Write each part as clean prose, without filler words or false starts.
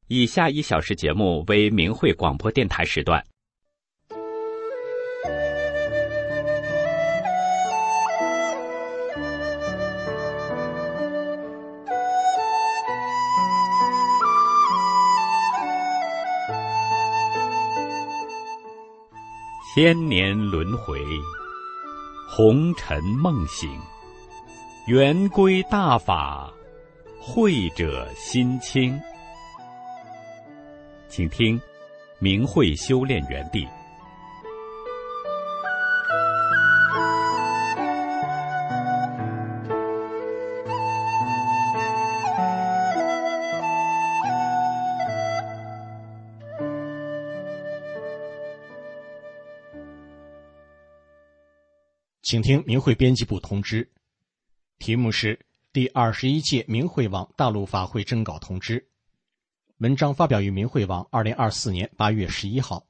以下1小时节目为明慧广播电台时段。千年轮回，红尘梦醒，圆归大法，慧者心清。请听明慧修炼园地。 请听明慧编辑部通知，题目是第21届明慧网大陆法会征稿通知。文章发表于明慧网2024年8月11号。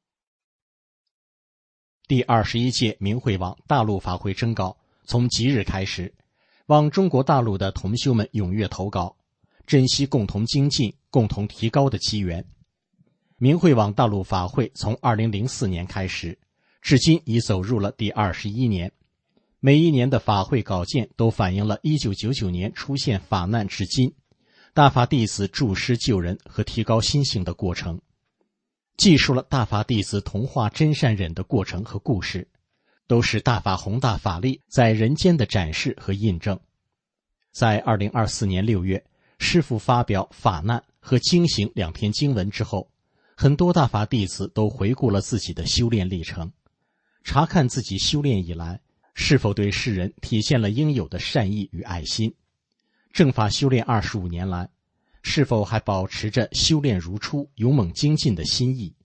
第21届明慧网大陆法会征稿从即日开始，望中国大陆的同修们踊跃投稿，珍惜共同精进、共同提高的机缘。明慧网大陆法会从2004年开始，至今已走入了第21年，每一年的法会稿件都反映了1999年出现法难至今，大法弟子助师救人和提高心性的过程，记述了大法弟子同化真善忍的过程和故事，都是大法宏大法力在人间的展示和印证。在2024年6月，师父发表法难和经行2篇经文之后，很多大法弟子都回顾了自己的修炼历程，查看自己修炼以来是否对世人体现了应有的善意与爱心，正法修炼25年来，是否还保持着修炼如初、勇猛精进的心意。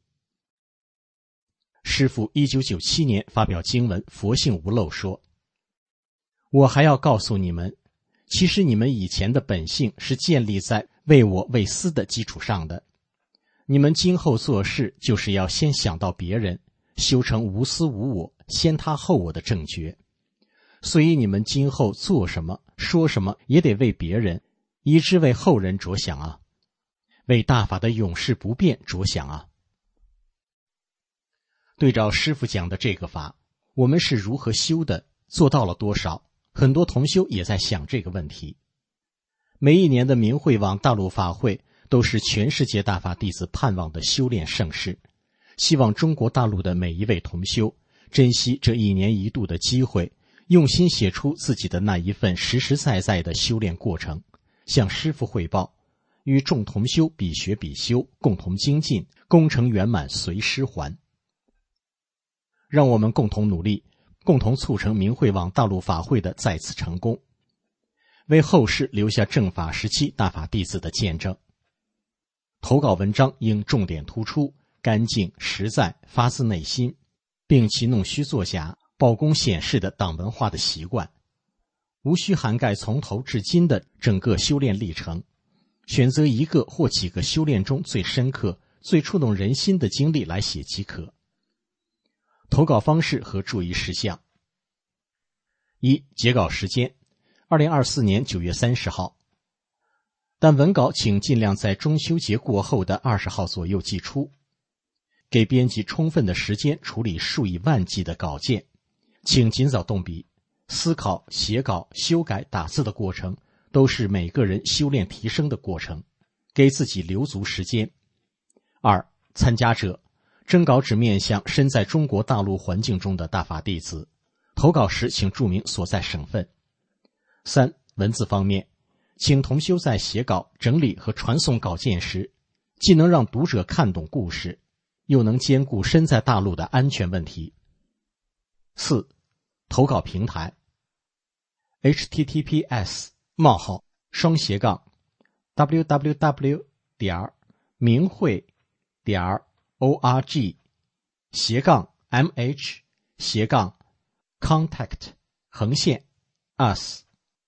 师父1997年发表经文《佛性无漏》说：“我还要告诉你们，其实你们以前的本性是建立在为我为私的基础上的。你们今后做事就是要先想到别人，修成无私无我、先他后我的正觉。所以你们今后做什么、说什么也得为别人，以致为后人着想啊，为大法的永世不变着想啊。”对照师父讲的这个法，我们是如何修的，做到了多少？很多同修也在想这个问题。每一年的明慧网大陆法会都是全世界大法弟子盼望的修炼盛事，希望中国大陆的每一位同修珍惜这1年1度的机会，用心写出自己的那一份实实在在的修炼过程，向师父汇报，与众同修比学比修，共同精进，功成圆满随师还。让我们共同努力，共同促成明慧网大陆法会的再次成功，为后世留下正法时期大法弟子的见证。投稿文章应重点突出、干净、实在、发自内心，摒弃弄虚作假、报功显示的党文化的习惯，无需涵盖从头至今的整个修炼历程，选择一个或几个修炼中最深刻、最触动人心的经历来写即可。投稿方式和注意事项： 1. 截稿时间2024年9月30号，但文稿请尽量在中秋节过后的20号左右寄出，给编辑充分的时间处理数以万计的稿件，请尽早动笔。思考、写稿、修改、打字的过程都是每个人修炼提升的过程，给自己留足时间。 2. 参加者征稿只面向身在中国大陆环境中的大法弟子，投稿时请注明所在省份。 3. 文字方面，请同修在写稿、整理和传送稿件时，既能让读者看懂故事，又能兼顾身在大陆的安全问题。 4. 投稿平台 https://www. 明慧.org/mh/contact us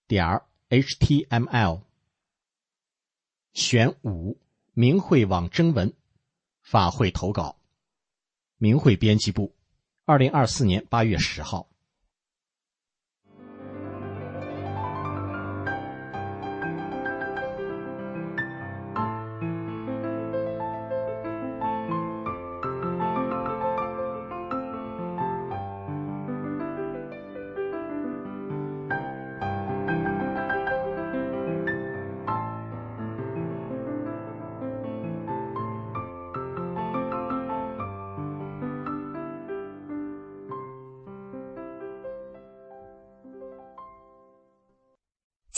.html 选5明慧网征文法会投稿。明慧编辑部2024年8月10号。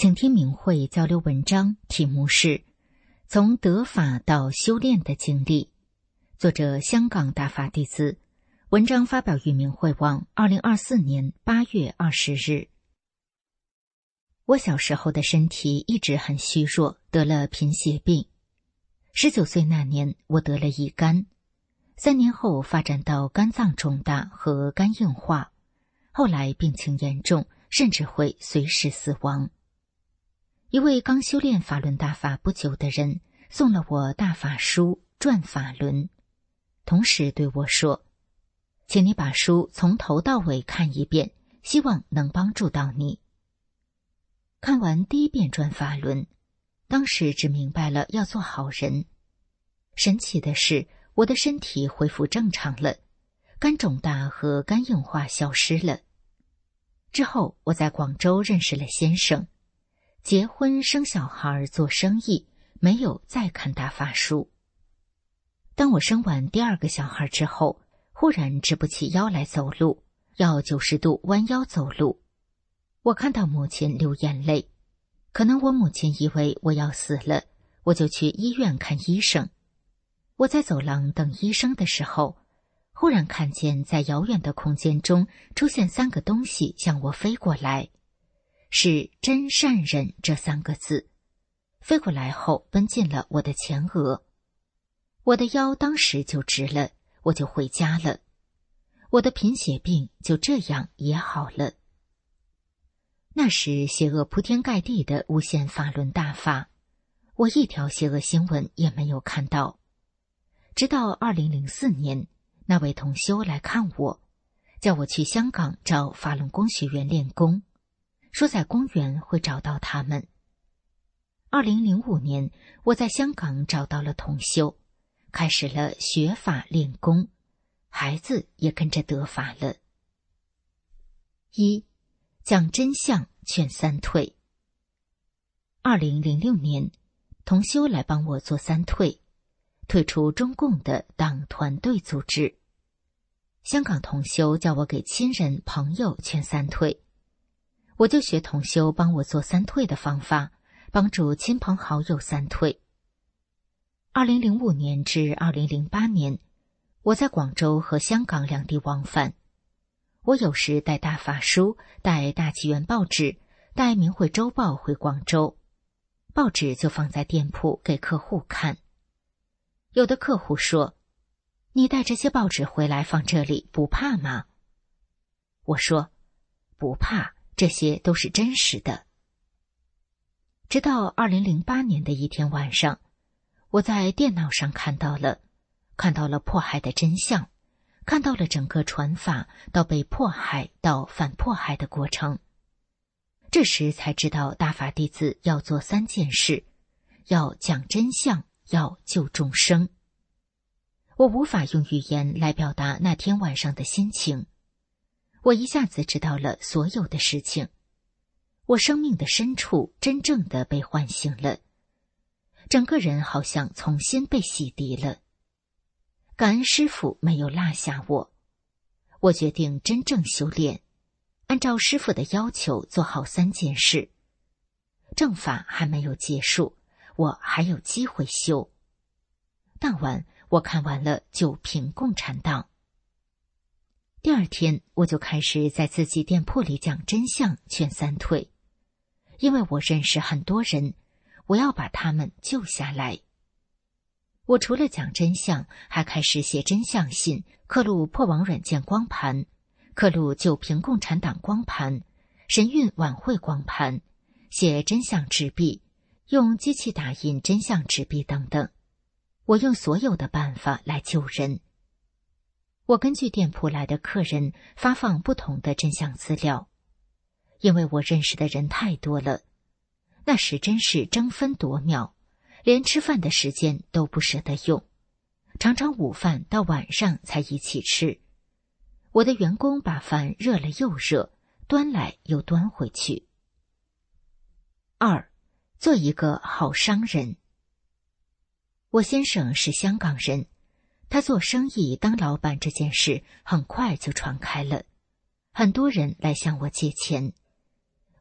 请听明慧交流文章，题目是从得法到修炼的经历，作者香港大法弟子，文章发表于明慧网2024年8月20日。我小时候的身体一直很虚弱，得了贫血病。19岁那年，我得了乙肝，3年后发展到肝脏肿大和肝硬化，后来病情严重，甚至会随时死亡。一位刚修炼法轮大法不久的人送了我大法书转法轮，同时对我说，请你把书从头到尾看一遍，希望能帮助到你。看完第一遍转法轮，当时只明白了要做好人。神奇的是，我的身体恢复正常了，肝肿大和肝硬化消失了。之后我在广州认识了先生，结婚生小孩做生意，没有再看大法书。当我生完第2个小孩之后，忽然直不起腰来走路，要90度弯腰走路。我看到母亲流眼泪，可能我母亲以为我要死了，我就去医院看医生。我在走廊等医生的时候，忽然看见在遥远的空间中出现3个东西向我飞过来，是真善忍这3个字，飞过来后奔进了我的前额。我的腰当时就直了，我就回家了。我的贫血病就这样也好了。那时邪恶铺天盖地的诬陷法轮大法，我一条邪恶新闻也没有看到。直到2004年，那位同修来看我，叫我去香港找法轮功学员练功，说在公园会找到他们。2005年，我在香港找到了同修，开始了学法练功，孩子也跟着得法了。1. 讲真相劝3退。2006年，同修来帮我做3退，退出中共的党团队组织。香港同修叫我给亲人朋友劝3退，我就学同修帮我做3退的方法，帮助亲朋好友3退。2005年至2008年，我在广州和香港2地往返。我有时带大法书，带大纪元报纸，带明慧周报回广州，报纸就放在店铺给客户看。有的客户说，你带这些报纸回来放这里不怕吗？我说，不怕，这些都是真实的。直到2008年的一天晚上，我在电脑上看到了迫害的真相，看到了整个传法到被迫害到反迫害的过程。这时才知道大法弟子要做3件事，要讲真相，要救众生。我无法用语言来表达那天晚上的心情，我一下子知道了所有的事情，我生命的深处真正的被唤醒了，整个人好像重新被洗涤了。感恩师父没有落下我，我决定真正修炼，按照师父的要求做好3件事。正法还没有结束，我还有机会修。当晚我看完了《九品共产党》。第2天我就开始在自己店铺里讲真相劝3退，因为我认识很多人，我要把他们救下来。我除了讲真相，还开始写真相信，刻录破网软件光盘，刻录九平共产党光盘，神韵晚会光盘，写真相纸币，用机器打印真相纸币等等。我用所有的办法来救人。我根据店铺来的客人发放不同的真相资料，因为我认识的人太多了，那时真是争分夺秒，连吃饭的时间都不舍得用，常常午饭到晚上才一起吃。我的员工把饭热了又热，端来又端回去。2. 做一个好商人。我先生是香港人，他做生意当老板这件事很快就传开了，很多人来向我借钱。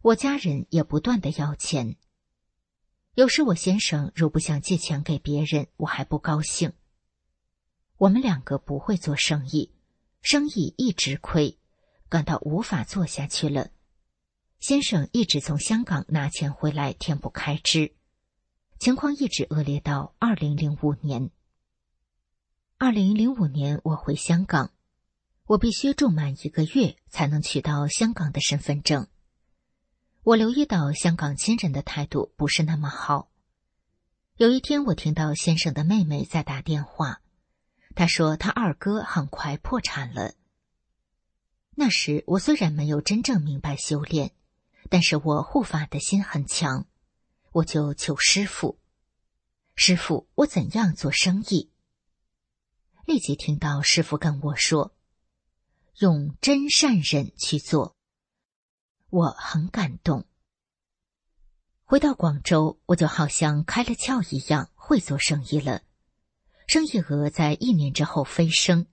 我家人也不断地要钱。有时我先生如不想借钱给别人，我还不高兴。我们两个不会做生意，生意一直亏，感到无法做下去了。先生一直从香港拿钱回来填补开支，情况一直恶劣到2005年。2005年我回香港，我必须住满1个月才能取到香港的身份证。我留意到香港亲人的态度不是那么好。有一天我听到先生的妹妹在打电话，她说她二哥很快破产了。那时我虽然没有真正明白修炼，但是我护法的心很强，我就求师父，师父，我怎样做生意？立即听到师父跟我说，用真善忍去做。我很感动。回到广州，我就好像开了窍一样，会做生意了。生意额在1年之后飞升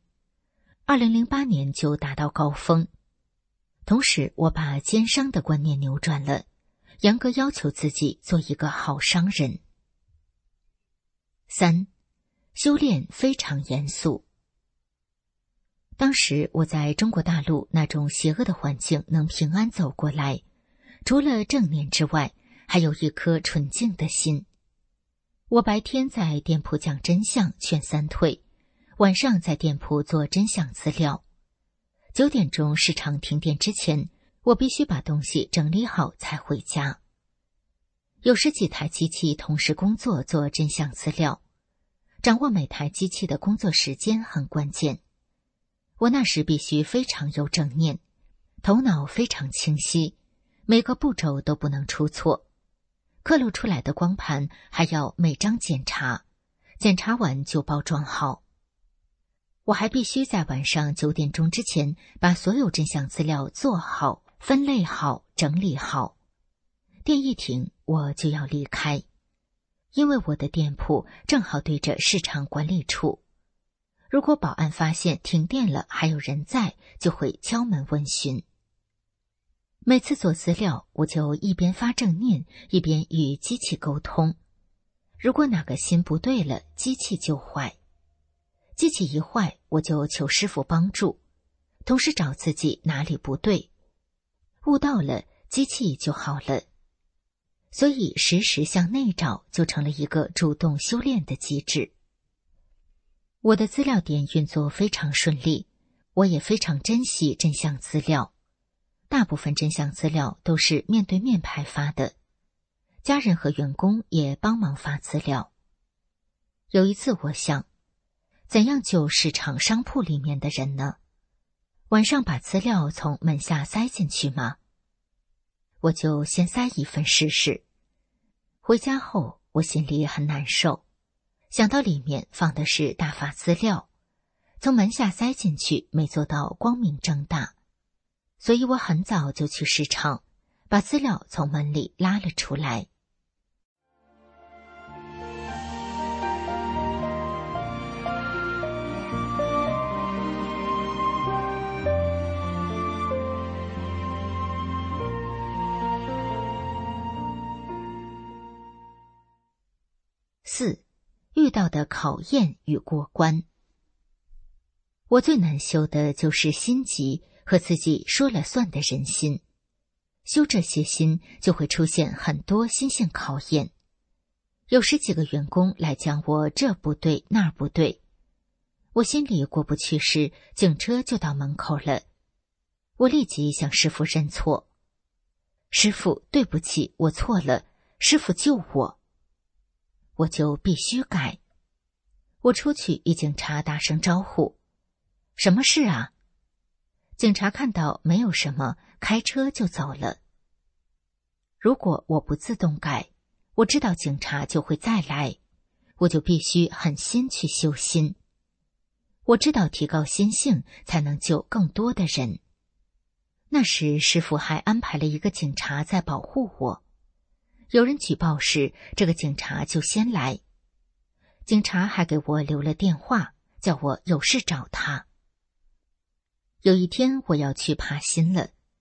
，2008年就达到高峰。同时，我把奸商的观念扭转了，严格要求自己做一个好商人。3. 修炼非常严肃。当时我在中国大陆那种邪恶的环境能平安走过来，除了正念之外，还有一颗纯净的心。我白天在店铺讲真相劝3退，晚上在店铺做真相资料。9点钟市场停电之前，我必须把东西整理好才回家。有10几台机器同时工作做真相资料，掌握每台机器的工作时间很关键。我那时必须非常有正念，头脑非常清晰，每个步骤都不能出错。刻录出来的光盘还要每张检查，检查完就包装好。我还必须在晚上9点钟之前把所有真相资料做好、分类好、整理好。电一停，我就要离开，因为我的店铺正好对着市场管理处。如果保安发现停电了还有人在，就会敲门问询。每次做资料，我就一边发正念，一边与机器沟通。如果哪个心不对了，机器就坏。机器一坏，我就求师父帮助，同时找自己哪里不对。悟到了，机器就好了。所以时时向内找，就成了一个主动修炼的机制。我的资料点运作非常顺利，我也非常珍惜真相资料。大部分真相资料都是面对面派发的，家人和员工也帮忙发资料。有一次我想，怎样救市场商铺里面的人呢？晚上把资料从门下塞进去吗？我就先塞一份试试。回家后我心里很难受，想到里面放的是大法资料，从门下塞进去没做到光明正大，所以我很早就去市场，把资料从门里拉了出来。4. 遇到的考验与过关。我最难修的就是心急和自己说了算的人心。修这些心就会出现很多心性考验。有10几个员工来讲我这不对那不对，我心里过不去时，警车就到门口了。我立即向师父认错，师父对不起，我错了，师父救我。我就必须改。我出去与警察打声招呼，什么事啊？警察看到没有什么，开车就走了。如果我不自动改，我知道警察就会再来，我就必须狠心去修心。我知道提高心性才能救更多的人。那时师父还安排了一个警察在保护我。有人举报时，这个警察就先来。警察还给我留了电话，叫我有事找他。有一天我要去爬心了，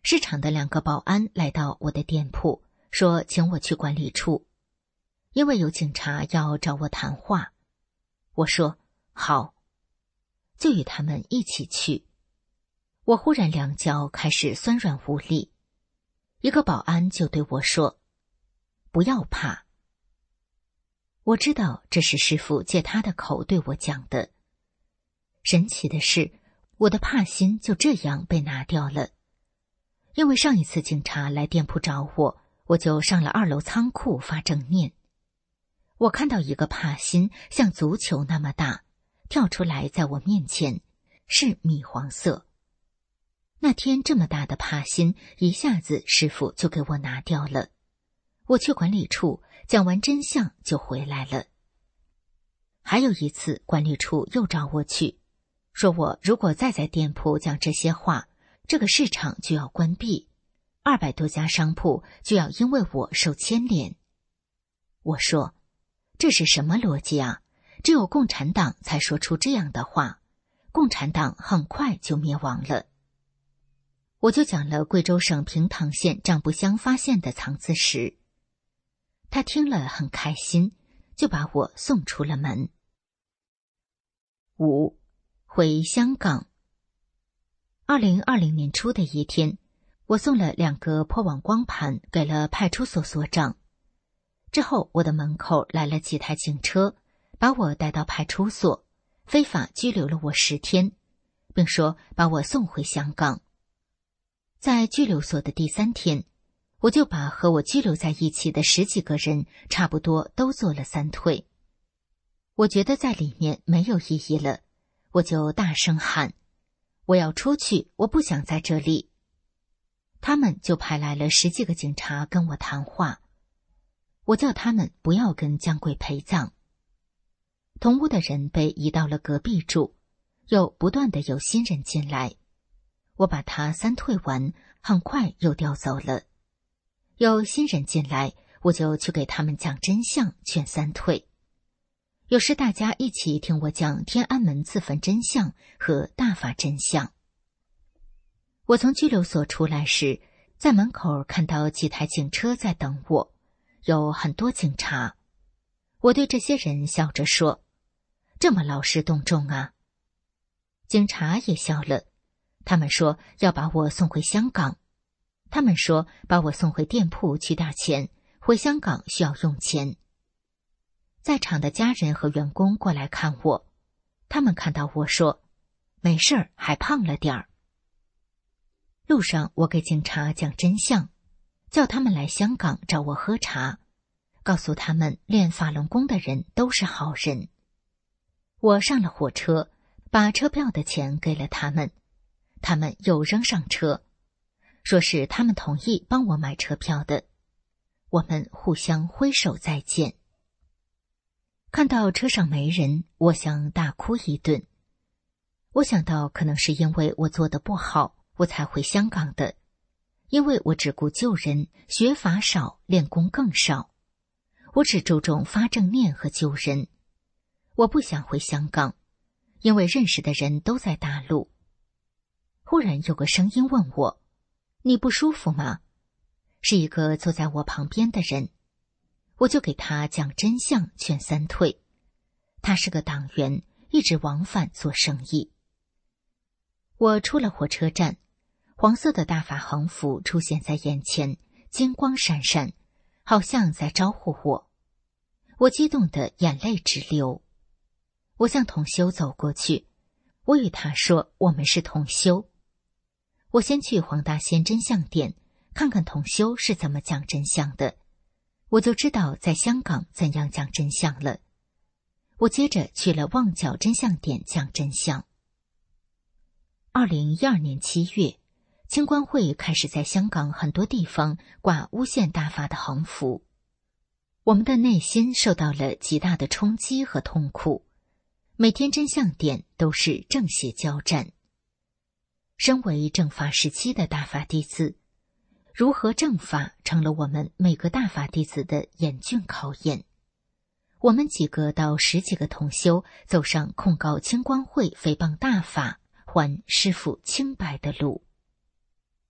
市场的2个保安来到我的店铺，说请我去管理处，因为有警察要找我谈话。我说好，就与他们一起去。我忽然两脚开始酸软无力，一个保安就对我说：“不要怕。”我知道这是师父借他的口对我讲的。神奇的是，我的怕心就这样被拿掉了。因为上一次警察来店铺找我，我就上了2楼仓库发正念。我看到一个怕心像足球那么大，跳出来在我面前，是米黄色。那天这么大的怕心，一下子师父就给我拿掉了。我去管理处讲完真相就回来了。还有一次，管理处又找我去，说我如果再在店铺讲这些话，这个市场就要关闭，200多家商铺就要因为我受牵连。我说，这是什么逻辑啊？只有共产党才说出这样的话，共产党很快就灭亡了。我就讲了贵州省平塘县丈布乡发现的藏字石。他听了很开心，就把我送出了门。5. 回香港。2020年初的一天，我送了2个破网光盘给了派出所所长。之后，我的门口来了几台警车，把我带到派出所，非法拘留了我10天，并说把我送回香港。在拘留所的第3天，我就把和我拘留在一起的10几个人差不多都做了3退。我觉得在里面没有意义了，我就大声喊：“我要出去，我不想在这里。”他们就派来了10几个警察跟我谈话。我叫他们不要跟江贵陪葬。同屋的人被移到了隔壁住，又不断的有新人进来。我把他3退完，很快又调走了。有新人进来，我就去给他们讲真相，劝3退。有时大家一起听我讲天安门自焚真相和大法真相。我从拘留所出来时，在门口看到几台警车在等我，有很多警察。我对这些人笑着说：“这么劳师动众啊。”警察也笑了，他们说要把我送回香港。他们说把我送回店铺取点钱，回香港需要用钱。在场的家人和员工过来看我，他们看到我说：“没事儿，还胖了点儿。”路上我给警察讲真相，叫他们来香港找我喝茶，告诉他们练法轮功的人都是好人。我上了火车，把车票的钱给了他们，他们又扔上车，说是他们同意帮我买车票的。我们互相挥手再见。看到车上没人，我想大哭一顿。我想到可能是因为我做得不好，我才回香港的，因为我只顾救人，学法少，练功更少。我只注重发正念和救人。我不想回香港，因为认识的人都在大陆。忽然有个声音问我：“你不舒服吗？”是一个坐在我旁边的人。我就给他讲真相，劝3退。他是个党员，一直往返做生意。我出了火车站，黄色的大法横幅出现在眼前，金光闪闪，好像在招呼我。我激动得眼泪直流。我向同修走过去，我与他说我们是同修。我先去黄大仙真相店看看同修是怎么讲真相的，我就知道在香港怎样讲真相了。我接着去了旺角真相店讲真相。2012年7月，清官会开始在香港很多地方挂诬陷大法的横幅。我们的内心受到了极大的冲击和痛苦，每天真相店都是正邪交战。身为正法时期的大法弟子，如何正法成了我们每个大法弟子的严峻考验。我们几个到10几个同修走上控告清官会诽谤大法，还师父清白的路。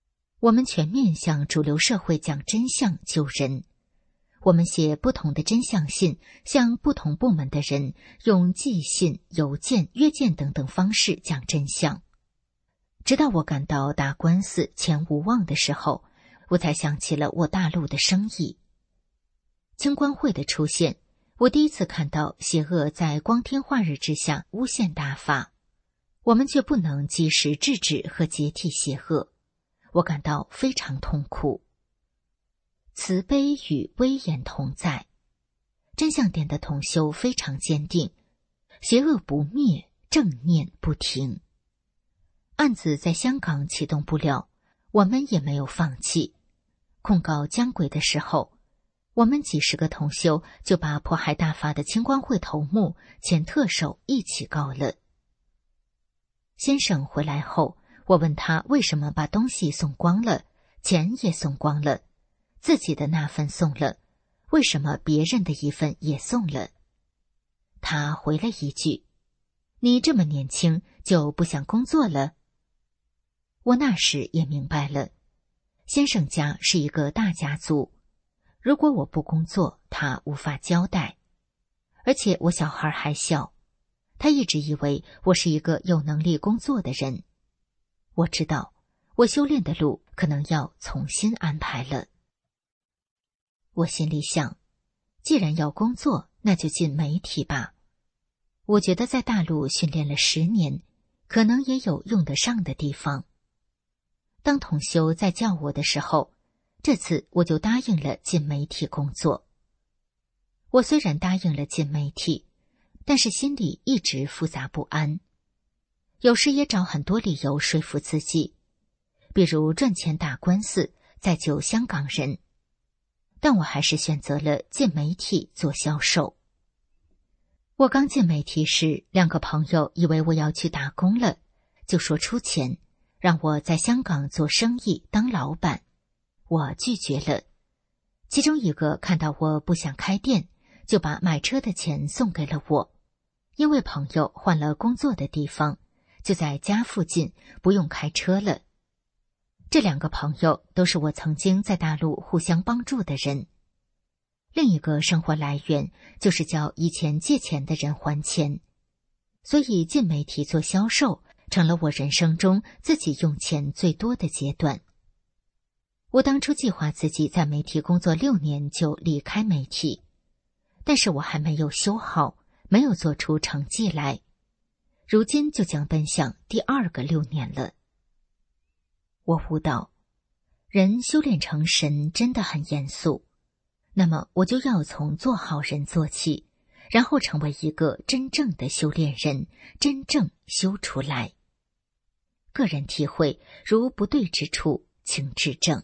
我们全面向主流社会讲真相救人。我们写不同的真相信，向不同部门的人用寄信、邮件、约见等等方式讲真相。直到我感到打官司前无望的时候，我才想起了我大陆的生意。清官会的出现，我第一次看到邪恶在光天化日之下诬陷大法，我们却不能及时制止和解体邪恶，我感到非常痛苦。慈悲与威严同在，真相殿的同修非常坚定，邪恶不灭，正念不停。案子在香港启动不了，我们也没有放弃。控告江鬼的时候，我们几十个同修就把迫害大法的清官会头目前特首一起告了。先生回来后，我问他为什么把东西送光了，钱也送光了，自己的那份送了，为什么别人的一份也送了？他回了一句：你这么年轻就不想工作了？我那时也明白了，先生家是一个大家族，如果我不工作，他无法交代。而且我小孩还小，他一直以为我是一个有能力工作的人。我知道，我修炼的路可能要重新安排了。我心里想，既然要工作，那就进媒体吧。我觉得在大陆训练了10年，可能也有用得上的地方。当同修在叫我的时候，这次我就答应了进媒体工作。我虽然答应了进媒体，但是心里一直复杂不安，有时也找很多理由说服自己，比如赚钱打官司，再救香港人。但我还是选择了进媒体做销售。我刚进媒体时，2个朋友以为我要去打工了，就说出钱，让我在香港做生意当老板。我拒绝了。其中一个看到我不想开店，就把买车的钱送给了我，因为朋友换了工作的地方，就在家附近，不用开车了。这2个朋友都是我曾经在大陆互相帮助的人。另一个生活来源就是叫以前借钱的人还钱，所以进媒体做销售成了我人生中自己用钱最多的阶段。我当初计划自己在媒体工作6年就离开媒体，但是我还没有修好，没有做出成绩来，如今就将奔向第2个6年了。我悟到，人修炼成神真的很严肃，那么我就要从做好人做起，然后成为一个真正的修炼人，真正修出来。个人体会，如不对之处，请指正。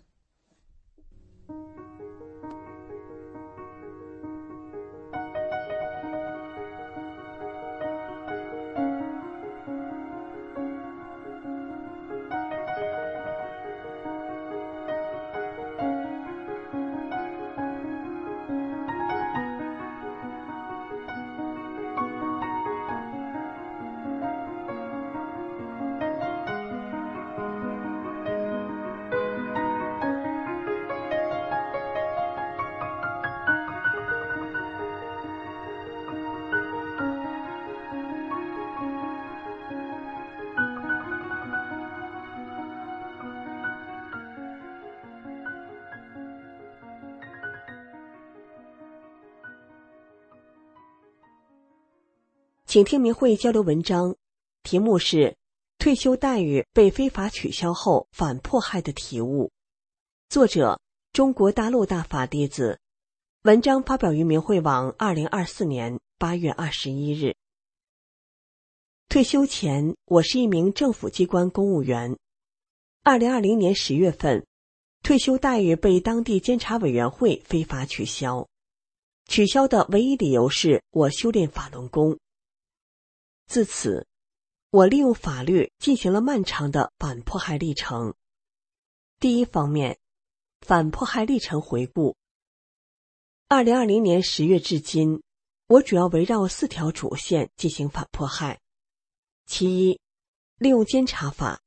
请听明慧交流文章，题目是退休待遇被非法取消后反迫害的体悟，作者中国大陆大法弟子，文章发表于明慧网2024年8月21日。退休前，我是一名政府机关公务员。2020年10月份，退休待遇被当地监察委员会非法取消，取消的唯一理由是我修炼法轮功。自此，我利用法律进行了漫长的反迫害历程。第一方面，反迫害历程回顾。2020年10月至今，我主要围绕4条主线进行反迫害。其一，利用监察法，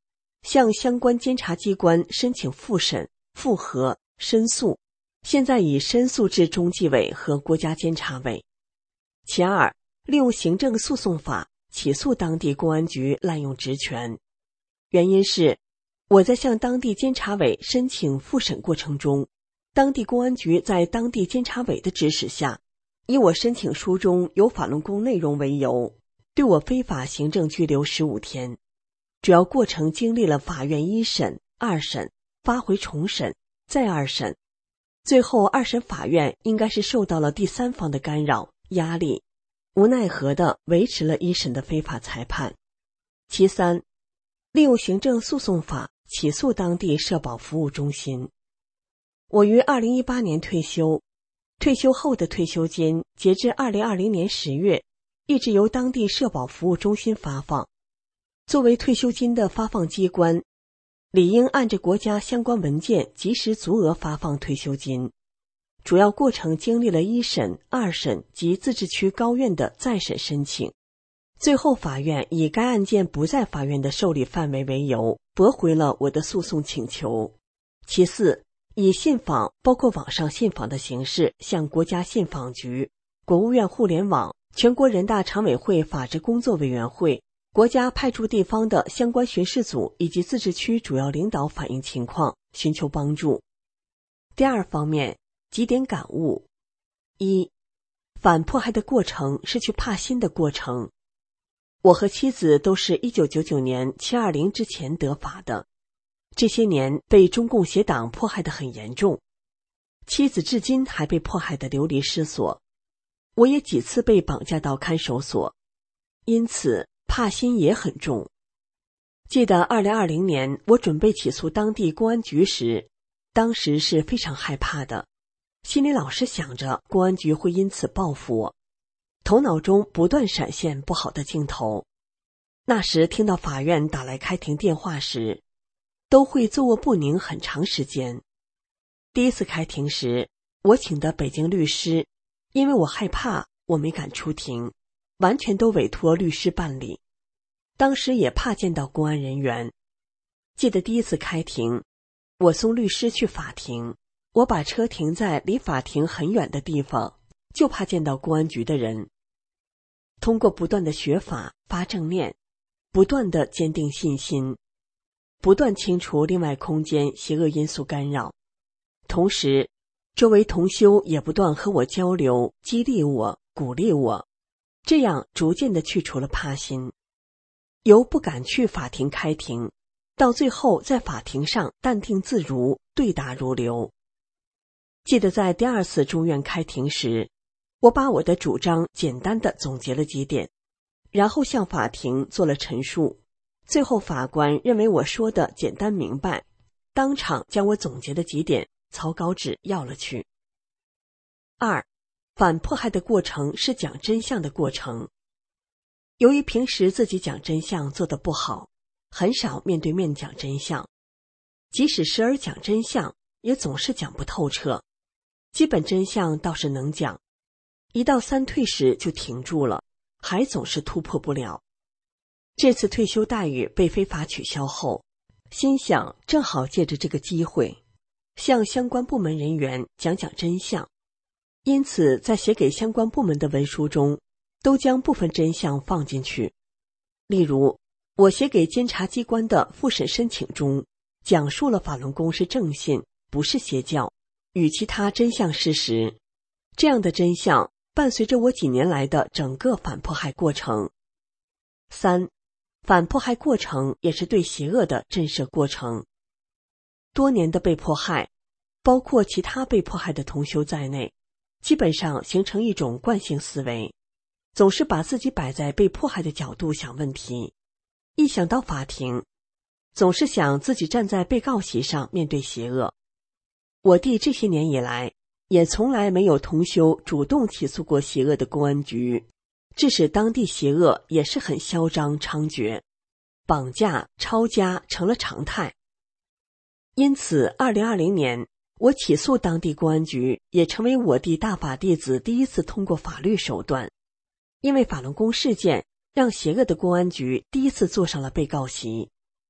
向相关监察机关申请复审、复核、申诉，现在以申诉至中纪委和国家监察委。其二，利用行政诉讼法起诉当地公安局滥用职权。原因是我在向当地监察委申请复审过程中，当地公安局在当地监察委的指使下，以我申请书中有法轮功内容为由，对我非法行政拘留15天。主要过程经历了法院1审、2审，发回重审，再2审，最后2审法院应该是受到了第三方的干扰、压力，无奈何地维持了1审的非法裁判。其三，利用行政诉讼法起诉当地社保服务中心。我于2018年退休，退休后的退休金截至2020年10月，一直由当地社保服务中心发放。作为退休金的发放机关，理应按着国家相关文件及时足额发放退休金。主要过程经历了1审、2审及自治区高院的再审申请，最后法院以该案件不在法院的受理范围为由，驳回了我的诉讼请求。其四，以信访包括网上信访的形式向国家信访局、国务院互联网、全国人大常委会法制工作委员会、国家派驻地方的相关巡视组以及自治区主要领导反映情况，寻求帮助。第二方面，几点感悟：一、反迫害的过程是去帕辛的过程。我和妻子都是1999年720之前得法的，这些年被中共邪党迫害得很严重，妻子至今还被迫害得流离失所，我也几次被绑架到看守所，因此怕心也很重。记得2020年我准备起诉当地公安局时，当时是非常害怕的，心里老是想着公安局会因此报复我，头脑中不断闪现不好的镜头。那时听到法院打来开庭电话时，都会坐卧不宁很长时间。第一次开庭时，我请的北京律师，因为我害怕，我没敢出庭，完全都委托律师办理。当时也怕见到公安人员。记得第一次开庭，我送律师去法庭，我把车停在离法庭很远的地方，就怕见到公安局的人。通过不断的学法、发正念，不断的坚定信心，不断清除另外空间邪恶因素干扰，同时周围同修也不断和我交流，激励我，鼓励我，这样逐渐地去除了怕心，由不敢去法庭开庭，到最后在法庭上淡定自如，对答如流。记得在第二次中院开庭时，我把我的主张简单地总结了几点，然后向法庭做了陈述，最后法官认为我说的简单明白，当场将我总结的几点草稿纸要了去。二、反迫害的过程是讲真相的过程。由于平时自己讲真相做得不好，很少面对面讲真相，即使时而讲真相，也总是讲不透彻。基本真相倒是能讲，一到3退时就停住了，还总是突破不了。这次退休待遇被非法取消后，心想正好借着这个机会，向相关部门人员讲讲真相。因此在写给相关部门的文书中，都将部分真相放进去。例如，我写给监察机关的复审申请中，讲述了法轮功是正信，不是邪教，与其他真相事实。这样的真相伴随着我几年来的整个反迫害过程。三、反迫害过程也是对邪恶的震慑过程。多年的被迫害，包括其他被迫害的同修在内，基本上形成一种惯性思维，总是把自己摆在被迫害的角度想问题。一想到法庭，总是想自己站在被告席上面对邪恶。我弟这些年以来，也从来没有同修主动起诉过邪恶的公安局，致使当地邪恶也是很嚣张猖獗，绑架、抄家成了常态。因此2020年我起诉当地公安局，也成为我弟大法弟子第一次通过法律手段。因为法轮功事件，让邪恶的公安局第一次坐上了被告席。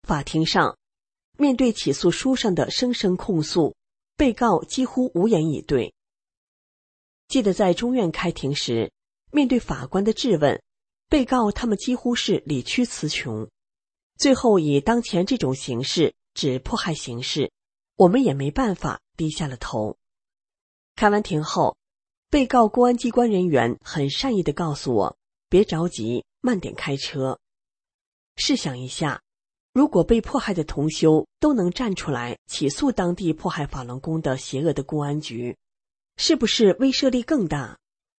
法庭上，面对起诉书上的声声控诉，被告几乎无言以对。记得在中院开庭时，面对法官的质问，被告他们几乎是理屈词穷。最后以当前这种形势指迫害形式，我们也没办法，低下了头。开完庭后，被告公安机关人员很善意地告诉我，别着急，慢点开车。试想一下，如果被迫害的同修都能站出来起诉当地迫害法轮功的邪恶的公安局，是不是威慑力更大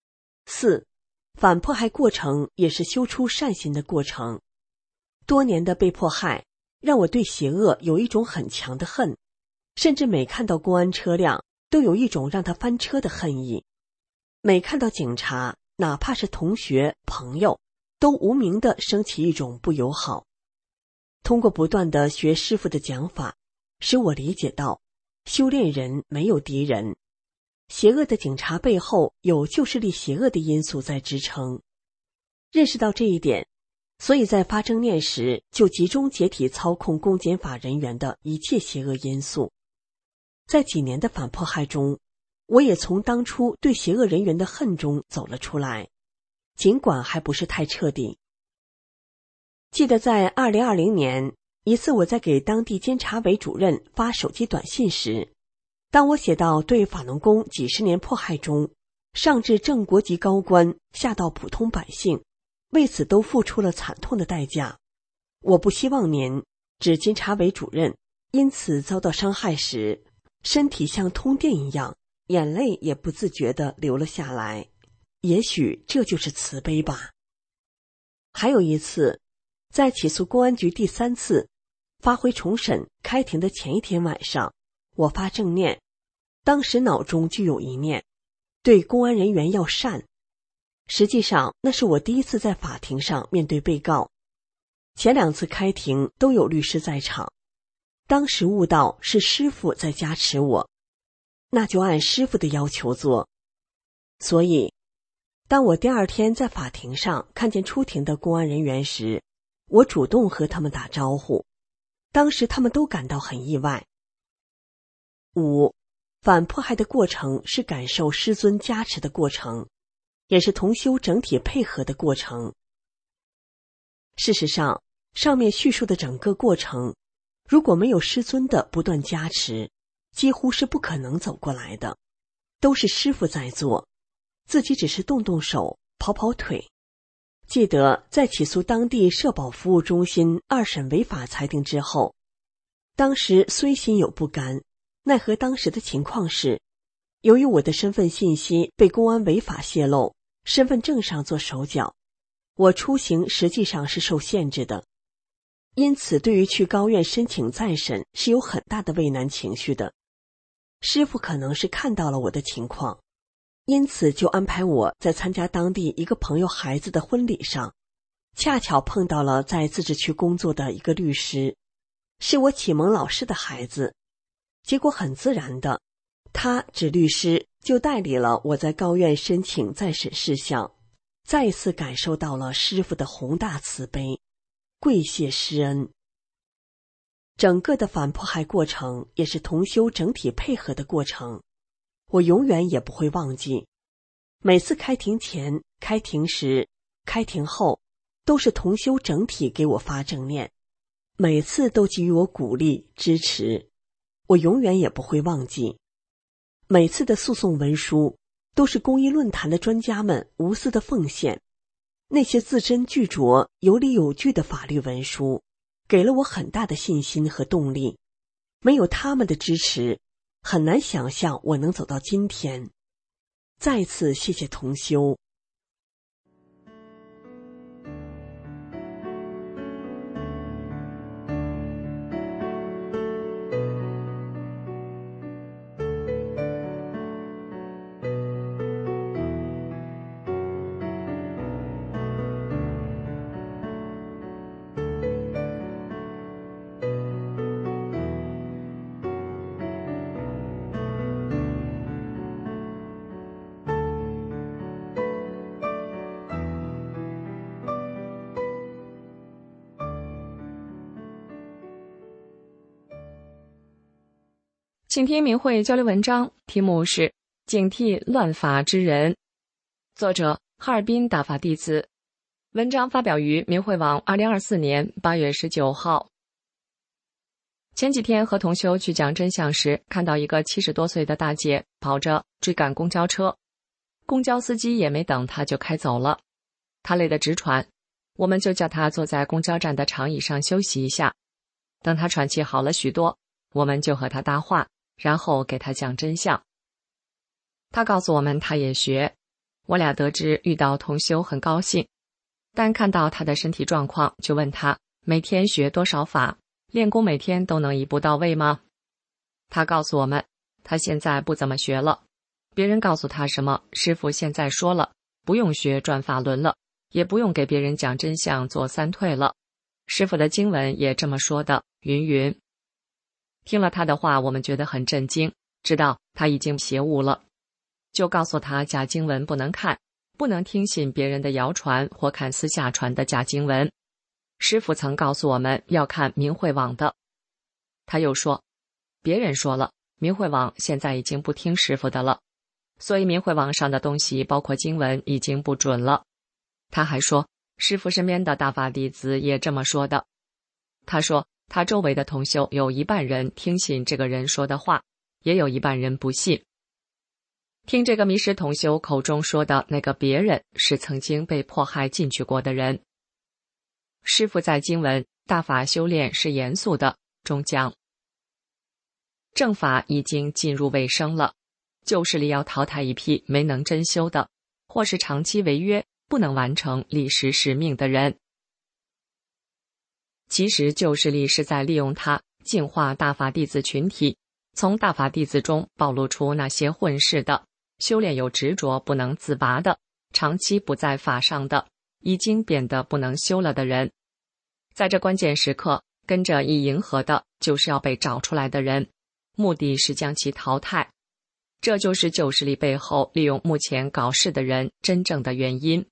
？4. 反迫害过程也是修出善心的过程。多年的被迫害让我对邪恶有一种很强的恨，甚至每看到公安车辆都有一种让他翻车的恨意。每看到警察，哪怕是同学、朋友，都无名地升起一种不友好。通过不断地学师父的讲法，使我理解到，修炼人没有敌人，邪恶的警察背后有旧势力邪恶的因素在支撑。认识到这一点，所以在发正念时就集中解体操控公检法人员的一切邪恶因素。在几年的反迫害中，我也从当初对邪恶人员的恨中走了出来，尽管还不是太彻底。记得在2020年，一次我在给当地监察委主任发手机短信时，当我写到对法轮功几十年迫害中，上至正国级高官，下到普通百姓，为此都付出了惨痛的代价。我不希望您指监察委主任因此遭到伤害时，身体像通电一样，眼泪也不自觉地流了下来。也许这就是慈悲吧。还有一次，在起诉公安局第3次发回重审开庭的前一天晚上，我发正念，当时脑中就有一念，对公安人员要善。实际上那是我第一次在法庭上面对被告，前2次开庭都有律师在场，当时悟到是师父在加持我，那就按师父的要求做。所以当我第2天在法庭上看见出庭的公安人员时，我主动和他们打招呼，当时他们都感到很意外。5. 反迫害的过程是感受师尊加持的过程，也是同修整体配合的过程。事实上，上面叙述的整个过程，如果没有师尊的不断加持，几乎是不可能走过来的，都是师父在做，自己只是动动手，跑跑腿。记得在起诉当地社保服务中心2审违法裁定之后，当时虽心有不甘，奈何当时的情况是，由于我的身份信息被公安违法泄露，身份证上做手脚，我出行实际上是受限制的，因此对于去高院申请再审是有很大的畏难情绪的。师父可能是看到了我的情况，因此就安排我在参加当地一个朋友孩子的婚礼上，恰巧碰到了在自治区工作的一个律师，是我启蒙老师的孩子。结果很自然的，他指律师就代理了我在高院申请再审事项，再一次感受到了师父的宏大慈悲，跪谢师恩。整个的反迫害过程也是同修整体配合的过程，我永远也不会忘记。每次开庭前、开庭时、开庭后，都是同修整体给我发正念，每次都给予我鼓励、支持，我永远也不会忘记。每次的诉讼文书都是公益论坛的专家们无私的奉献，那些字斟句酌、有理有据的法律文书，给了我很大的信心和动力。没有他们的支持，很难想象我能走到今天。再次谢谢同修。 请听明慧交流文章，题目是警惕乱法之人，作者哈尔滨大法弟子。文章发表于明慧网2024年8月19号。前几天和同修去讲真相时，看到一个70多岁的大姐跑着追赶公交车，公交司机也没等她就开走了，她累得直喘，我们就叫她坐在公交站的长椅上休息一下。等她喘气好了许多，我们就和她搭话，然后给她讲真相。她告诉我们她也学，我俩得知遇到同修很高兴，但看到她的身体状况，就问她每天学多少法，练功每天都能一步到位吗？她告诉我们，她现在不怎么学了，别人告诉她什么，师父现在说了，不用学转法轮了，也不用给别人讲真相做三退了，师父的经文也这么说的，云云。听了他的话，我们觉得很震惊，知道他已经邪悟了，就告诉他假经文不能看，不能听信别人的谣传或看私下传的假经文。师父曾告诉我们要看明慧网的。他又说，别人说了，明慧网现在已经不听师父的了，所以明慧网上的东西包括经文已经不准了。他还说，师父身边的大法弟子也这么说的。他说他周围的同修有一半人听信这个人说的话，也有一半人不信。听这个迷失同修口中说的那个别人，是曾经被迫害进去过的人。师父在经文大法修炼是严肃的中讲，正法已经进入尾声了，旧势力要淘汰一批没能真修的，或是长期违约不能完成历史使命的人。其实旧势力是在利用它净化大法弟子群体，从大法弟子中暴露出那些混世的、修炼有执着不能自拔的、长期不在法上的、已经变得不能修了的人。在这关键时刻，跟着一迎合的就是要被找出来的人，目的是将其淘汰。这就是旧势力背后利用目前搞事的人真正的原因。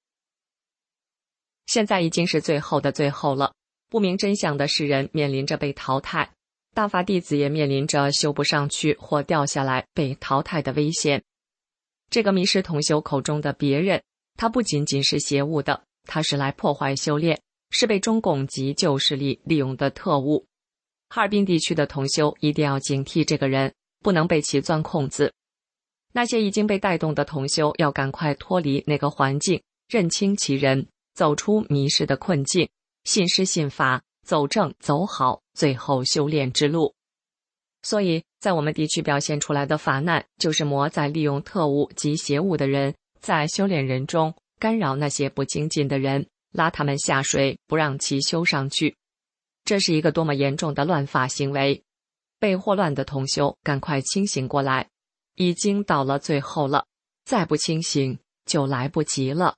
现在已经是最后的最后了，不明真相的世人面临着被淘汰，大法弟子也面临着修不上去或掉下来被淘汰的危险。这个迷失同修口中的别人，他不仅仅是邪物的，他是来破坏修炼，是被中共及旧势力利用的特务。哈尔滨地区的同修一定要警惕这个人，不能被其钻空子。那些已经被带动的同修要赶快脱离那个环境，认清其人，走出迷失的困境，信师信法，走正走好最后修炼之路。所以在我们地区表现出来的法难，就是魔在利用特务及邪物的人，在修炼人中干扰那些不精进的人，拉他们下水，不让其修上去。这是一个多么严重的乱法行为！被祸乱的同修赶快清醒过来，已经到了最后了，再不清醒就来不及了。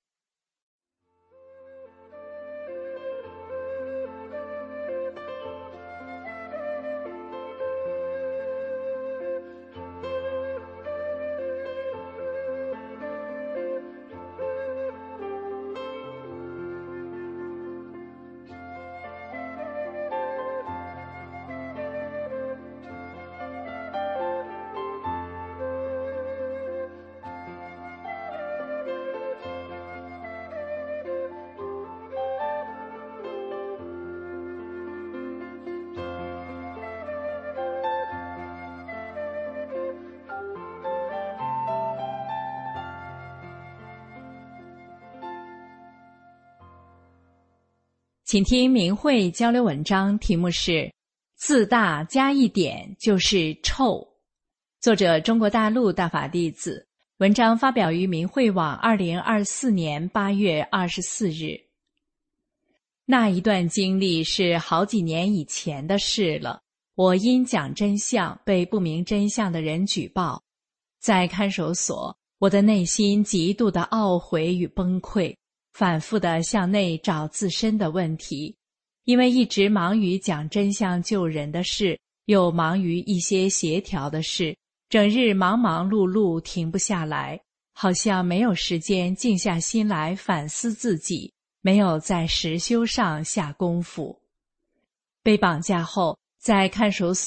请听明慧交流文章，题目是自大加一点就是臭，作者中国大陆大法弟子，文章发表于明慧网2024年8月24日。那一段经历是好几年以前的事了，我因讲真相被不明真相的人举报，在看守所，我的内心极度的懊悔与崩溃，反复地向内找自身的问题，因为一直忙于讲真相救人的事，又忙于一些协调的事，整日忙忙碌碌停不下来，好像没有时间静下心来反思自己，没有在实修上下功夫。被绑架后，在看守所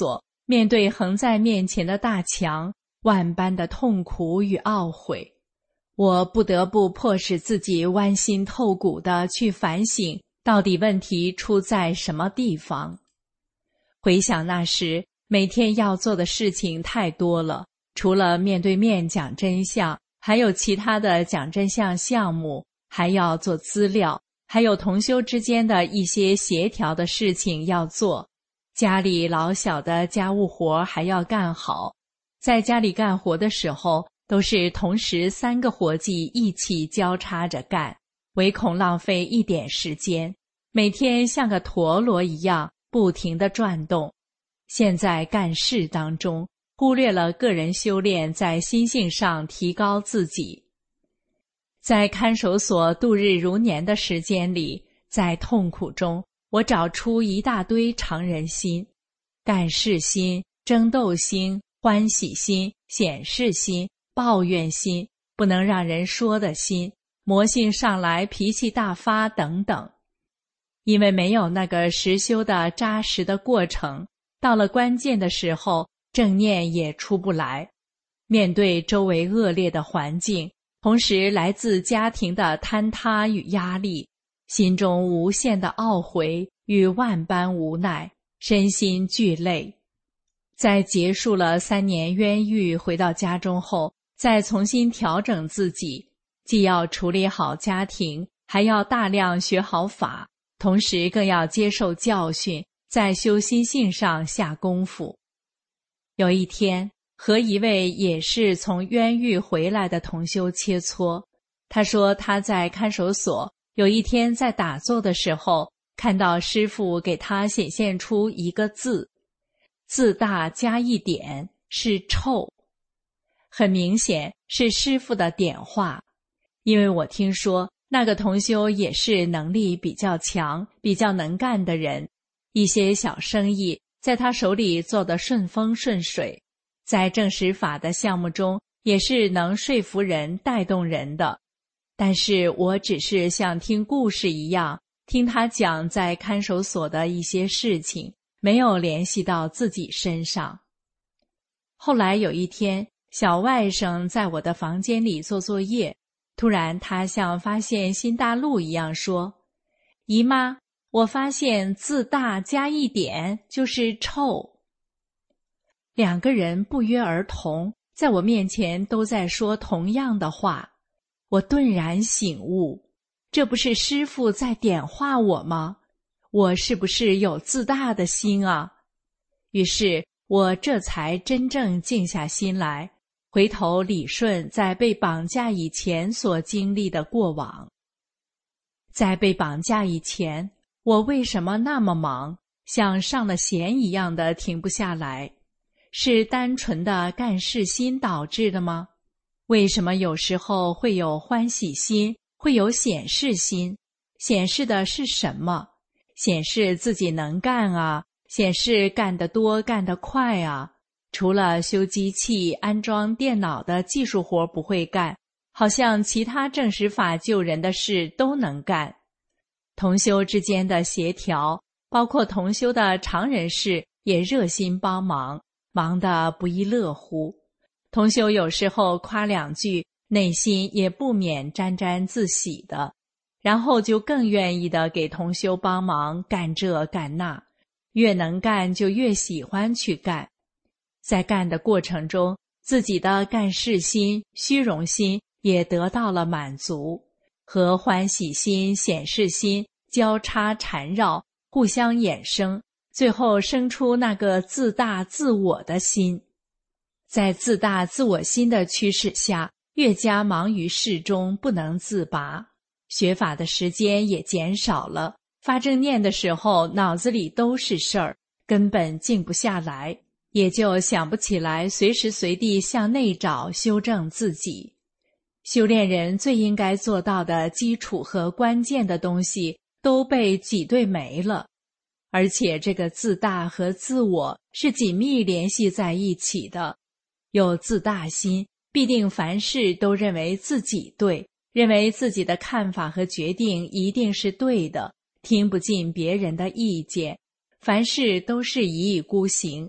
面对横在面前的大墙，万般的痛苦与懊悔，我不得不迫使自己剜心透骨地去反省，到底问题出在什么地方。回想那时，每天要做的事情太多了，除了面对面讲真相，还有其他的讲真相项目，还要做资料，还有同修之间的一些协调的事情要做，家里老小的家务活还要干好。在家里干活的时候，都是同时3个活计一起交叉着干，唯恐浪费一点时间，每天像个陀螺一样不停地转动。现在干事当中，忽略了个人修炼在心性上提高自己。在看守所度日如年的时间里，在痛苦中，我找出一大堆常人心、干事心、争斗心、欢喜心、显示心、抱怨心、不能让人说的心、魔性上来脾气大发等等。因为没有那个实修的扎实的过程，到了关键的时候，正念也出不来。面对周围恶劣的环境，同时来自家庭的坍塌与压力，心中无限的懊悔与万般无奈，身心俱累。在结束了3年冤狱回到家中后，再重新调整自己，既要处理好家庭，还要大量学好法，同时更要接受教训，在修心性上下功夫。有一天，和一位也是从冤狱回来的同修切磋，他说他在看守所有一天在打坐的时候，看到师父给他显现出一个字，字大加一点，是臭。很明显是师父的点化，因为我听说那个同修也是能力比较强、比较能干的人，一些小生意在他手里做得顺风顺水，在正实法的项目中也是能说服人、带动人的。但是我只是像听故事一样，听他讲在看守所的一些事情，没有联系到自己身上。后来有一天，小外甥在我的房间里做作业，突然他像发现新大陆一样说：“姨妈，我发现字大加一点就是臭。”2个人不约而同，在我面前都在说同样的话。我顿然醒悟，这不是师父在点化我吗？我是不是有自大的心啊？于是我这才真正静下心来，回头理顺在被绑架以前所经历的过往。在被绑架以前，我为什么那么忙，像上了弦一样的停不下来？是单纯的干事心导致的吗？为什么有时候会有欢喜心，会有显示心？显示的是什么？显示自己能干啊，显示干得多干得快啊。除了修机器、安装电脑的技术活不会干，好像其他正实法救人的事都能干。同修之间的协调，包括同修的常人事，也热心帮忙，忙得不亦乐乎。同修有时候夸2句，内心也不免沾沾自喜的，然后就更愿意的给同修帮忙干这干那，越能干就越喜欢去干。在干的过程中，自己的干事心、虚荣心也得到了满足，和欢喜心、显示心交叉缠绕，互相衍生，最后生出那个自大自我的心。在自大自我心的驱使下，越加忙于事中不能自拔，学法的时间也减少了，发正念的时候脑子里都是事儿，根本静不下来，也就想不起来随时随地向内找修正自己。修炼人最应该做到的基础和关键的东西都被挤兑没了，而且这个自大和自我是紧密联系在一起的。有自大心，必定凡事都认为自己对，认为自己的看法和决定一定是对的，听不进别人的意见，凡事都是一意孤行，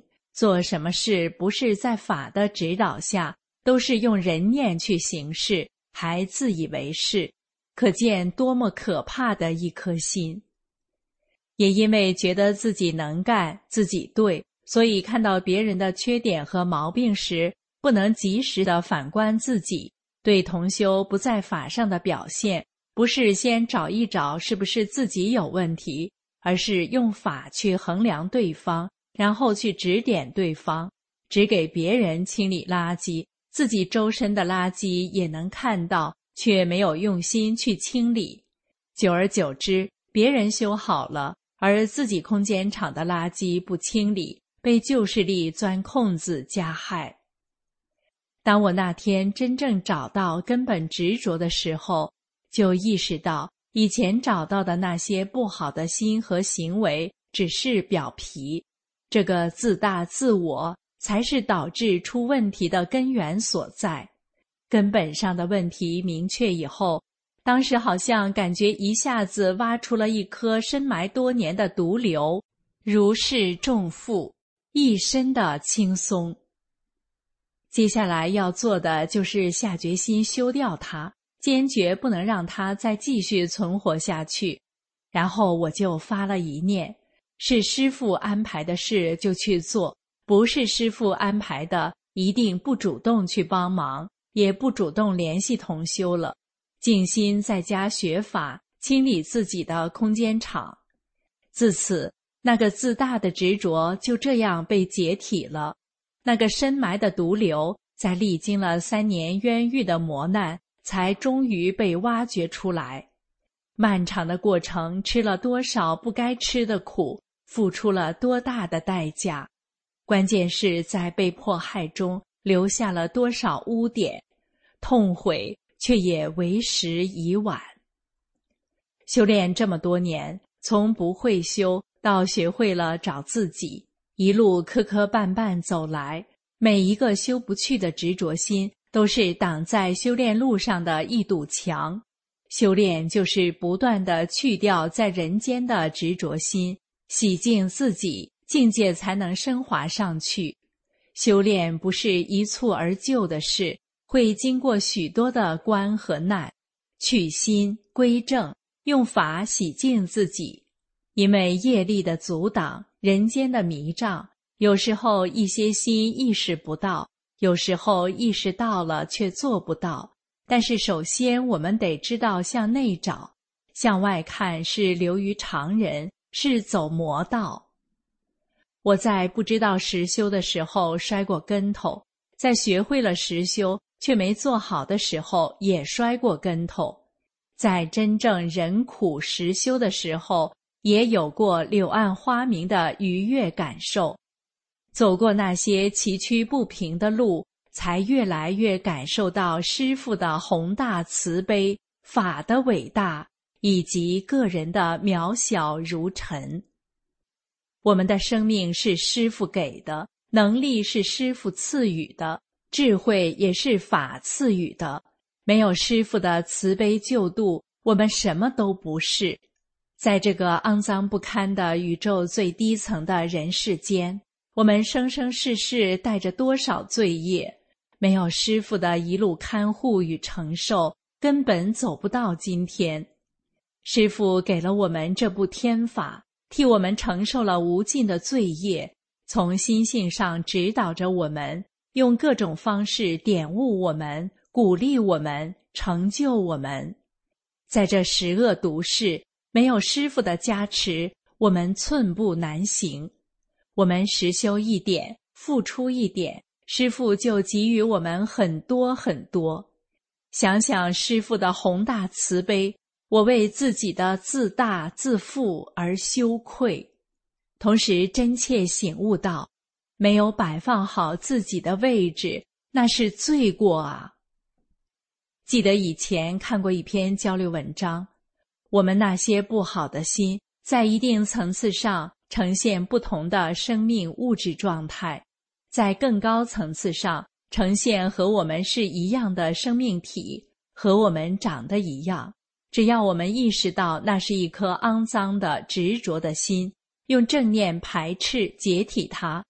做什么事不是在法的指导下，都是用人念去行事，还自以为是，可见多么可怕的一颗心。也因为觉得自己能干，自己对，所以看到别人的缺点和毛病时，不能及时地反观自己，对同修不在法上的表现，不是先找一找是不是自己有问题，而是用法去衡量对方，然后去指点对方，只给别人清理垃圾，自己周身的垃圾也能看到，却没有用心去清理。久而久之，别人修好了，而自己空间场的垃圾不清理，被旧势力钻空子加害。当我那天真正找到根本执着的时候，就意识到以前找到的那些不好的心和行为只是表皮，这个自大自我才是导致出问题的根源所在。根本上的问题明确以后，当时好像感觉一下子挖出了一颗深埋多年的毒瘤，如释重负，一身的轻松。接下来要做的就是下决心修掉它，坚决不能让它再继续存活下去。然后我就发了一念，是师父安排的事就去做，不是师父安排的，一定不主动去帮忙，也不主动联系同修了，静心在家学法，清理自己的空间场。自此，那个自大的执着就这样被解体了。那个深埋的毒瘤，在历经了3年冤狱的磨难，才终于被挖掘出来。漫长的过程，吃了多少不该吃的苦，付出了多大的代价。关键是在被迫害中留下了多少污点，痛悔却也为时已晚。修炼这么多年，从不会修到学会了找自己，一路磕磕绊绊走来，每一个修不去的执着心，都是挡在修炼路上的一堵墙。修炼就是不断地去掉在人间的执着心，洗净自己，境界才能升华上去。修炼不是一蹴而就的事，会经过许多的关和难，去心归正，用法洗净自己。因为业力的阻挡，人间的迷障，有时候一些心意识不到，有时候意识到了却做不到。但是首先我们得知道向内找，向外看是流于常人，是走魔道。我在不知道实修的时候摔过跟头，在学会了实修却没做好的时候也摔过跟头，在真正忍苦实修的时候也有过柳暗花明的愉悦感受。走过那些崎岖不平的路，才越来越感受到师父的宏大慈悲，法的伟大，以及个人的渺小如尘。我们的生命是师父给的，能力是师父赐予的，智慧也是法赐予的。没有师父的慈悲救度，我们什么都不是。在这个肮脏不堪的宇宙最低层的人世间，我们生生世世带着多少罪业，没有师父的一路看护与承受，根本走不到今天。师父给了我们这部天法，替我们承受了无尽的罪业，从心性上指导着我们，用各种方式点悟我们，鼓励我们，成就我们。在这十恶毒世，没有师父的加持，我们寸步难行。我们实修一点，付出一点，师父就给予我们很多很多。想想师父的宏大慈悲，我为自己的自大自负而羞愧，同时真切醒悟到，没有摆放好自己的位置，那是罪过啊。记得以前看过一篇交流文章，我们那些不好的心，在一定层次上呈现不同的生命物质状态，在更高层次上呈现和我们是一样的生命体，和我们长得一样。只要我们意识到那是一颗肮脏的执着的心，用正念排斥解体它，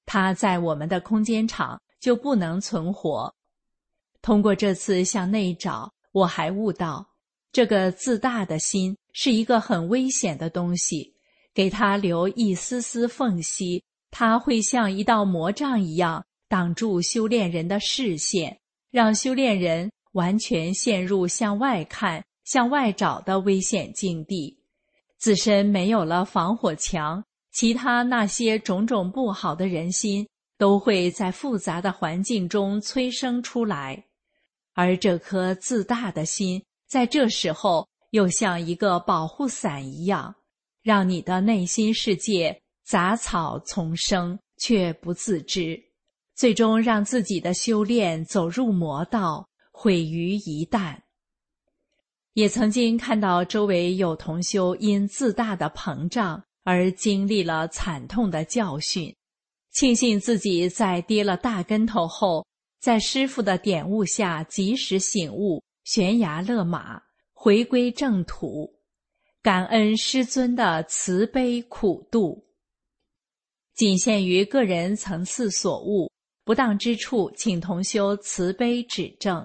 它在我们的空间场就不能存活。通过这次向内找，我还悟到，这个自大的心是一个很危险的东西，给它留一丝丝缝隙，它会像一道魔障一样挡住修炼人的视线，让修炼人完全陷入向外看、向外找的危险境地。自身没有了防火墙，其他那些种种不好的人心都会在复杂的环境中催生出来。而这颗自大的心在这时候又像一个保护伞一样，让你的内心世界杂草丛生，却不自知，最终让自己的修炼走入魔道，毁于一旦。也曾经看到周围有同修因自大的膨胀而经历了惨痛的教训，庆幸自己在跌了大跟头后，在师父的点悟下及时醒悟，悬崖勒马，回归正途，感恩师尊的慈悲苦度。仅限于个人层次所悟，不当之处请同修慈悲指正。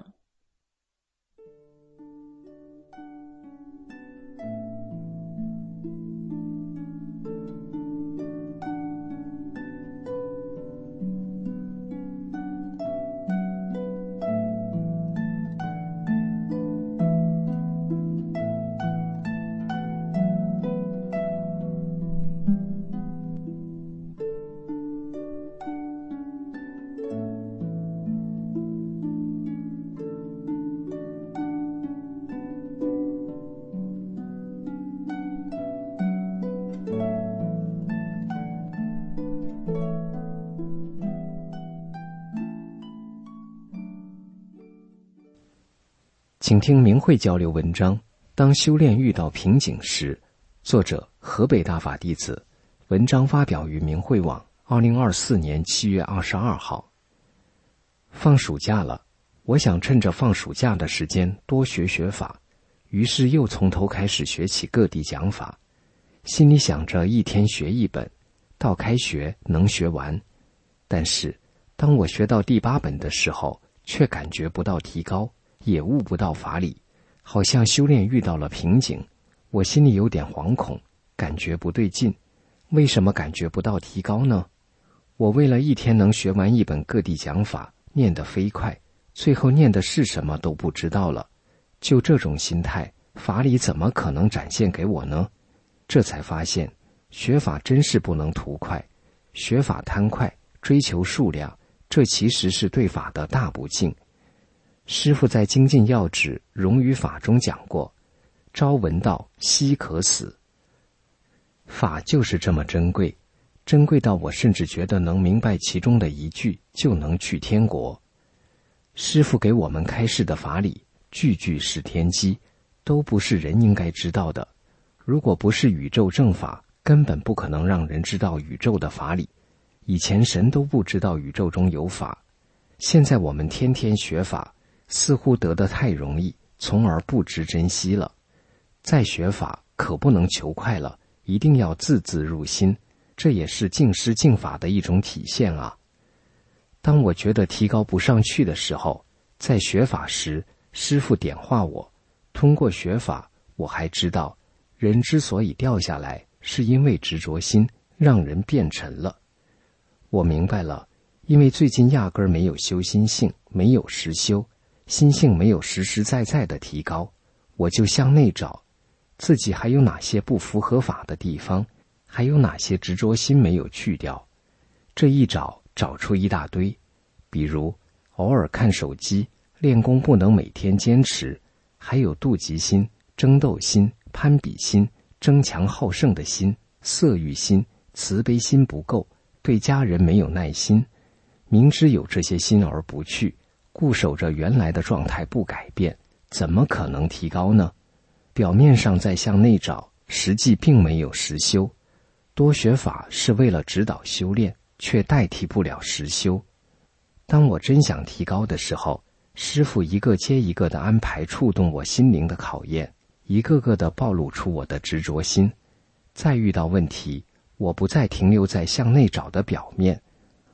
请听明慧交流文章，当修炼遇到瓶颈时，作者河北大法弟子，文章发表于明慧网2024年7月22号。放暑假了，我想趁着放暑假的时间多学学法，于是又从头开始学起各地讲法，心里想着一天学一本，到开学能学完。但是当我学到第8本的时候，却感觉不到提高，也悟不到法理，好像修炼遇到了瓶颈。我心里有点惶恐，感觉不对劲。为什么感觉不到提高呢？我为了一天能学完一本各地讲法，念得飞快，最后念的是什么都不知道了。就这种心态，法理怎么可能展现给我呢？这才发现，学法真是不能图快，学法贪快，追求数量，这其实是对法的大不敬。师父在精进要旨融于法中讲过，朝闻道，夕可死。法就是这么珍贵，珍贵到我甚至觉得能明白其中的一句就能去天国。师父给我们开示的法理，句句是天机，都不是人应该知道的。如果不是宇宙正法，根本不可能让人知道宇宙的法理。以前神都不知道宇宙中有法，现在我们天天学法，似乎得得太容易，从而不知珍惜了。再学法可不能求快了，一定要字字入心，这也是敬师敬法的一种体现啊。当我觉得提高不上去的时候，在学法时，师父点化我，通过学法，我还知道，人之所以掉下来，是因为执着心，让人变沉了。我明白了，因为最近压根儿没有修心性，没有实修，心性没有实实在在的提高，我就向内找，自己还有哪些不符合法的地方，还有哪些执着心没有去掉。这一找，找出一大堆，比如偶尔看手机，练功不能每天坚持，还有妒忌心、争斗心、攀比心、争强好胜的心、色欲心、慈悲心不够，对家人没有耐心，明知有这些心而不去，固守着原来的状态不改变，怎么可能提高呢？表面上在向内找，实际并没有实修。多学法是为了指导修炼，却代替不了实修。当我真想提高的时候，师父一个接一个的安排触动我心灵的考验，一个个的暴露出我的执着心。再遇到问题，我不再停留在向内找的表面，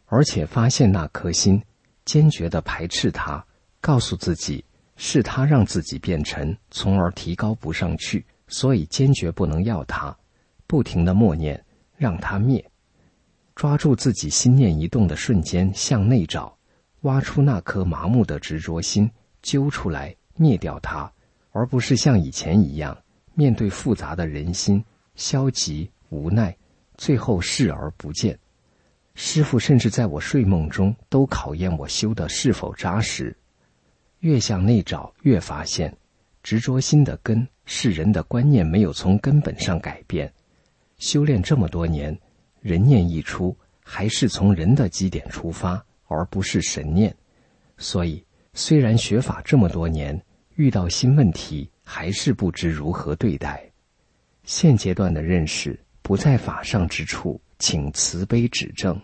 而且发现那颗心，坚决地排斥它，告诉自己是它让自己变沉，从而提高不上去，所以坚决不能要它，不停地默念让它灭。抓住自己心念一动的瞬间向内找，挖出那颗麻木的执着心，揪出来灭掉它，而不是像以前一样面对复杂的人心，消极无奈，最后视而不见。师父甚至在我睡梦中都考验我修的是否扎实。越向内找，越发现执着心的根是人的观念没有从根本上改变。修炼这么多年，人念一出，还是从人的基点出发，而不是神念。所以虽然学法这么多年，遇到新问题还是不知如何对待。现阶段的认识不在法上之处，请慈悲指正。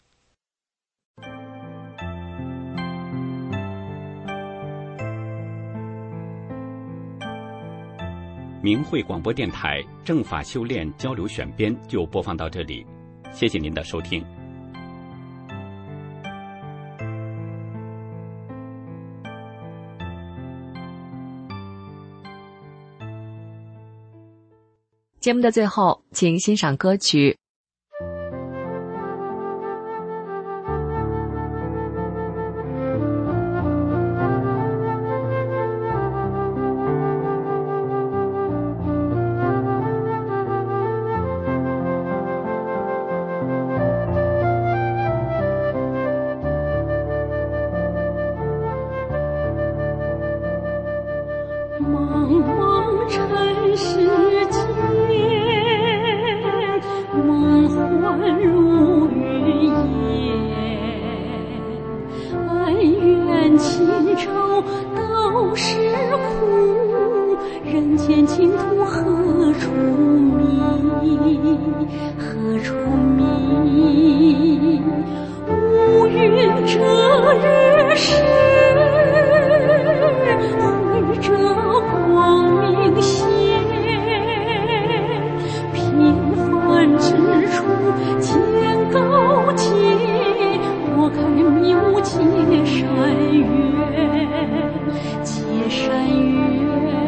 明慧广播电台正法修炼交流选编就播放到这里，谢谢您的收听。 节目的最后，请欣赏歌曲。 茫茫尘世间，梦幻如云烟，恩怨情仇都是苦，人间净土何处觅？何处觅？乌云遮日时，绘着光明线，平凡之处见高洁，拨开迷雾结善缘，结善缘。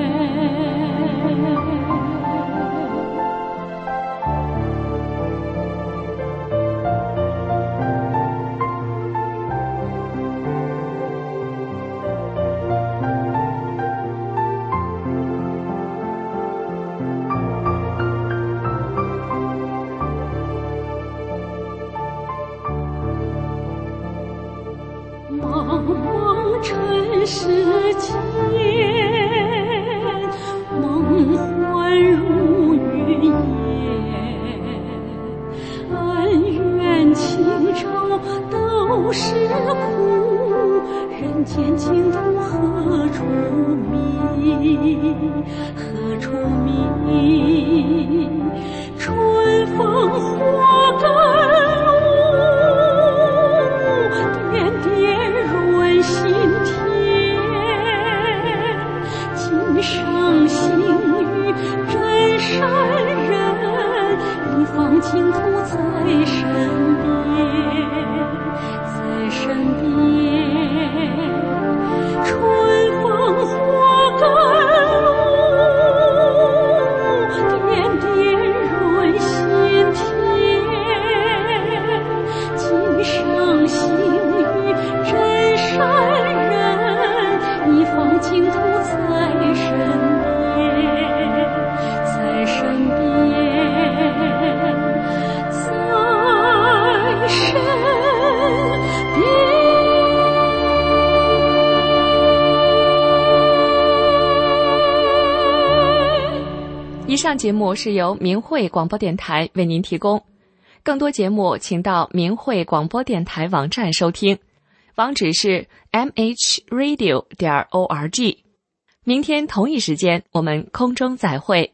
茫茫尘世间，梦幻如云烟，恩怨情仇都是苦，人间净土何处觅？何处觅？春风花甘露，点点润心田，今生幸遇真善人，一方净土在身边，在身边。春风花甘露，点点润心田，今生幸遇真善人，一方净土在身边，在身边，在身边。 以上节目是由明慧广播电台为您提供，更多节目请到明慧广播电台网站收听，网址是 mhradio.org。明天同一时间我们空中再会。